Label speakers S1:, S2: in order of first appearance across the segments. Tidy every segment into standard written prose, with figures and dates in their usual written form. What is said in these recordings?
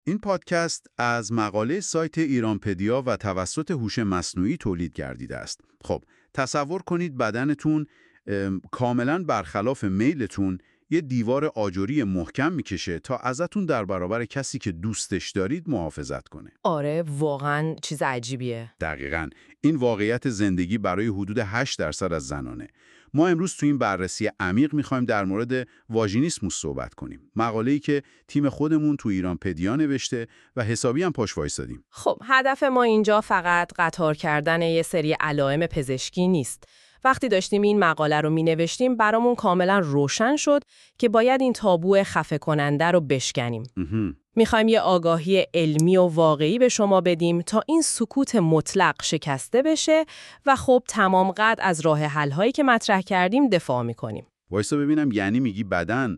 S1: این پادکست از مقاله سایت ایرانپدیا و توسط هوش مصنوعی تولید گردیده است. خب، تصور کنید بدنتون کاملا برخلاف میلتون یه دیوار آجری محکم میکشه تا ازتون در برابر کسی که دوستش دارید محافظت کنه.
S2: آره، واقعا چیز عجیبیه.
S1: دقیقاً. این واقعیت زندگی برای حدود 8% از زنانه. ما امروز تو این بررسی عمیق میخوایم در مورد واژینیسموس صحبت کنیم. مقاله‌ای که تیم خودمون تو ایرانپدیا نوشته و حسابی هم پاش وایسادیم.
S2: خب، هدف ما اینجا فقط قطار کردن یه سری علائم پزشکی نیست. وقتی داشتیم این مقاله رو می‌نوشتیم برامون کاملا روشن شد که باید این تابو خفه کننده رو بشکنیم. میخوایم یه آگاهی علمی و واقعی به شما بدیم تا این سکوت مطلق شکسته بشه و خب تمام قد از راه حل‌هایی که مطرح کردیم دفاع میکنیم.
S1: وایسا ببینم، یعنی میگی بدن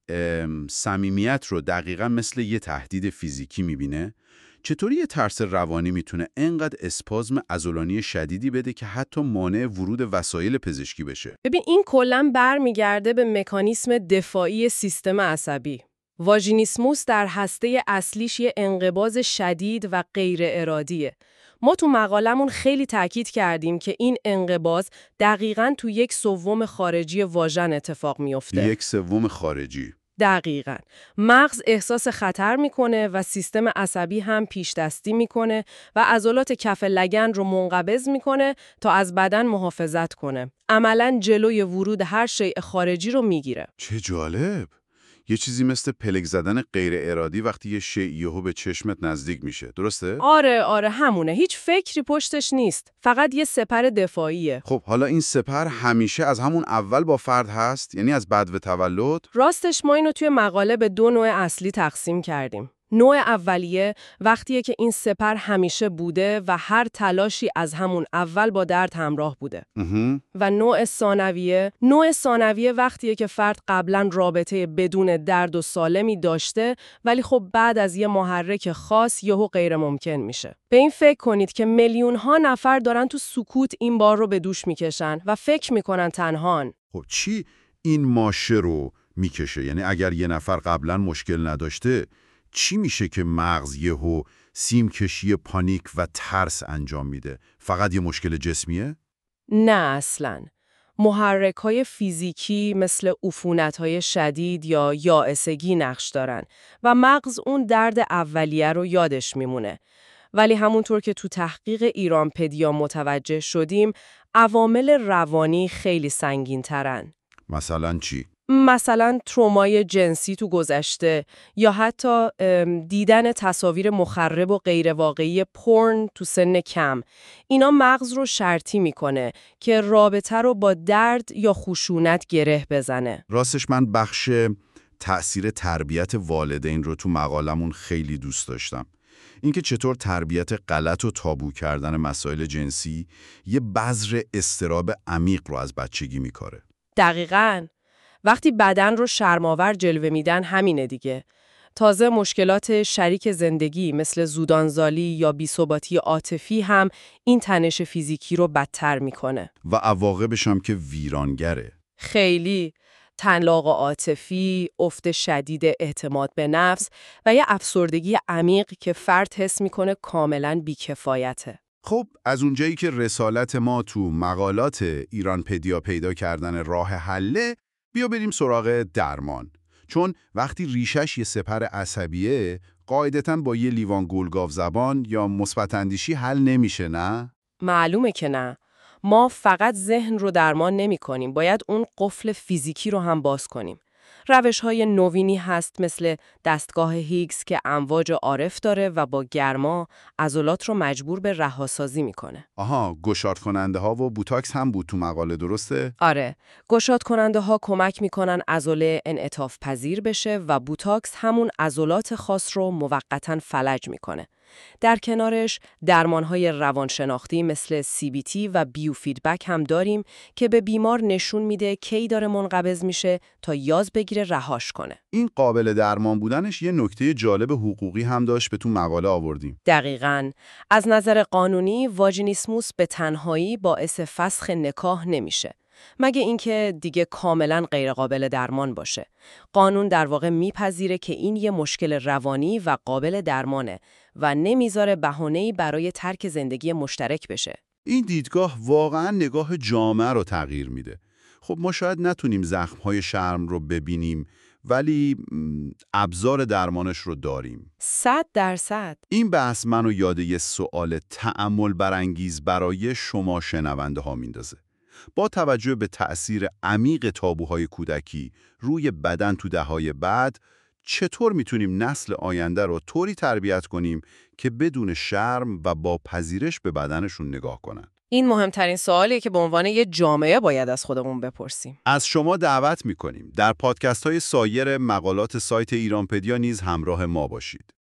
S1: صمیمیت رو دقیقاً مثل یه تهدید فیزیکی میبینه؟ چطوری یه ترس روانی میتونه انقدر اسپازم عضلانی شدیدی بده که حتی مانع ورود وسایل پزشکی بشه؟
S2: ببین، این کلاً برمیگرده به مکانیسم دفاعی سیستم عصبی. واژینیسموس در هسته اصلیش یه انقباض شدید و غیر ارادیه. ما تو مقالمون خیلی تاکید کردیم که این انقباض دقیقاً تو 1/3 خارجی واژن اتفاق میفته.
S1: 1/3 خارجی.
S2: دقیقاً. مغز احساس خطر میکنه و سیستم عصبی هم پیش دستی میکنه و عضلات کف لگن رو منقبض میکنه تا از بدن محافظت کنه. عملاً جلوی ورود هر شیء خارجی رو میگیره.
S1: چه جالب! یه چیزی مثل پلک زدن غیر ارادی وقتی یه شیء یهو به چشمت نزدیک میشه، درسته؟
S2: آره همونه. هیچ فکری پشتش نیست. فقط یه سپر دفاعیه.
S1: خب حالا این سپر همیشه از همون اول با فرد هست؟ یعنی از بدو تولد؟
S2: راستش ما اینو توی مقاله به 2 نوع اصلی تقسیم کردیم. نوع اولیه وقتیه که این سپر همیشه بوده و هر تلاشی از همون اول با درد همراه بوده. و نوع ثانویه وقتیه که فرد قبلا رابطه بدون درد و سالمی داشته ولی خب بعد از یه محرک خاص یهو غیر ممکن میشه. به این فکر کنید که میلیون ها نفر دارن تو سکوت این بار رو به دوش میکشن و فکر میکنن تنهان.
S1: خب چی این ماشه رو میکشه؟ یعنی اگر یه نفر قبلا مشکل نداشته، چی میشه که مغز یهو سیمکشی پانیک و ترس انجام میده؟ فقط یه مشکل جسمیه؟
S2: نه اصلاً. محرک‌های فیزیکی مثل عفونت‌های شدید یا یائسگی نقش دارن و مغز اون درد اولیه رو یادش میمونه. ولی همونطور که تو تحقیق ایرانپدیا متوجه شدیم، عوامل روانی خیلی سنگین‌ترن.
S1: مثلا چی؟
S2: مثلا ترومای جنسی تو گذشته یا حتی دیدن تصاویر مخرب و غیرواقعی پورن تو سن کم. اینا مغز رو شرطی میکنه که رابطه رو با درد یا خشونت گره بزنه.
S1: راستش من بخش تأثیر تربیت والدین رو تو مقالمون خیلی دوست داشتم. اینکه چطور تربیت غلط و تابو کردن مسائل جنسی یه بذر اضطراب عمیق رو از بچگی میکاره.
S2: دقیقاً. وقتی بدن رو شرم‌آور جلوه میدن همینه دیگه. تازه مشکلات شریک زندگی مثل زودانزالی یا بی‌ثباتی عاطفی هم این تنش فیزیکی رو بدتر میکنه.
S1: و عواقبش هم که ویرانگره.
S2: خیلی. طلاق عاطفی، افت شدید اعتماد به نفس و یه افسردگی عمیق که فرد حس میکنه کاملاً بی‌کفایته.
S1: خب از اونجایی که رسالت ما تو مقالات ایرانپدیا پیدا کردن راه حله، بیا بریم سراغ درمان. چون وقتی ریشش یه سپر عصبیه، قاعدتاً با یه لیوان گلگاو زبان یا مثبت اندیشی حل نمیشه، نه؟
S2: معلومه که نه. ما فقط ذهن رو درمان نمی کنیم. باید اون قفل فیزیکی رو هم باز کنیم. روش‌های نوینی هست مثل دستگاه هیگز که امواج عارف داره و با گرما عضلات رو مجبور به رهاسازی میکنه.
S1: آها، گشاد کننده ها و بوتاکس هم بود تو مقاله، درسته؟
S2: آره، گشاد کننده ها کمک میکنن عضله انعطاف پذیر بشه و بوتاکس همون عضلات خاص رو موقتاً فلج میکنه. در کنارش درمانهای روانشناختی مثل CBT و بیوفیدبک هم داریم که به بیمار نشون میده کی داره منقبض میشه تا یاد بگیره رهاش کنه.
S1: این قابل درمان بودنش یه نکته جالب حقوقی هم داشت، به تو مقاله آوردیم.
S2: دقیقاً. از نظر قانونی واژینیسموس به تنهایی باعث فسخ نکاح نمیشه. مگه اینکه دیگه کاملا غیرقابل درمان باشه. قانون در واقع میپذیره که این یه مشکل روانی و قابل درمانه و نمیذاره بهانه‌ای برای ترک زندگی مشترک بشه.
S1: این دیدگاه واقعا نگاه جامعه رو تغییر میده. خب ما شاید نتونیم زخم‌های شرم رو ببینیم، ولی ابزار درمانش رو داریم.
S2: 100%.
S1: این بحث منو یاد یه سوال تأمل برانگیز برای شما شنونده ها میندازه. با توجه به تأثیر عمیق تابوهای کودکی روی بدن تو دهه‌های بعد، چطور میتونیم نسل آینده رو طوری تربیت کنیم که بدون شرم و با پذیرش به بدنشون نگاه کنن؟
S2: این مهمترین سوالیه که به عنوان یه جامعه باید از خودمون بپرسیم.
S1: از شما دعوت میکنیم در پادکست های سایر مقالات سایت ایرانپدیا نیز همراه ما باشید.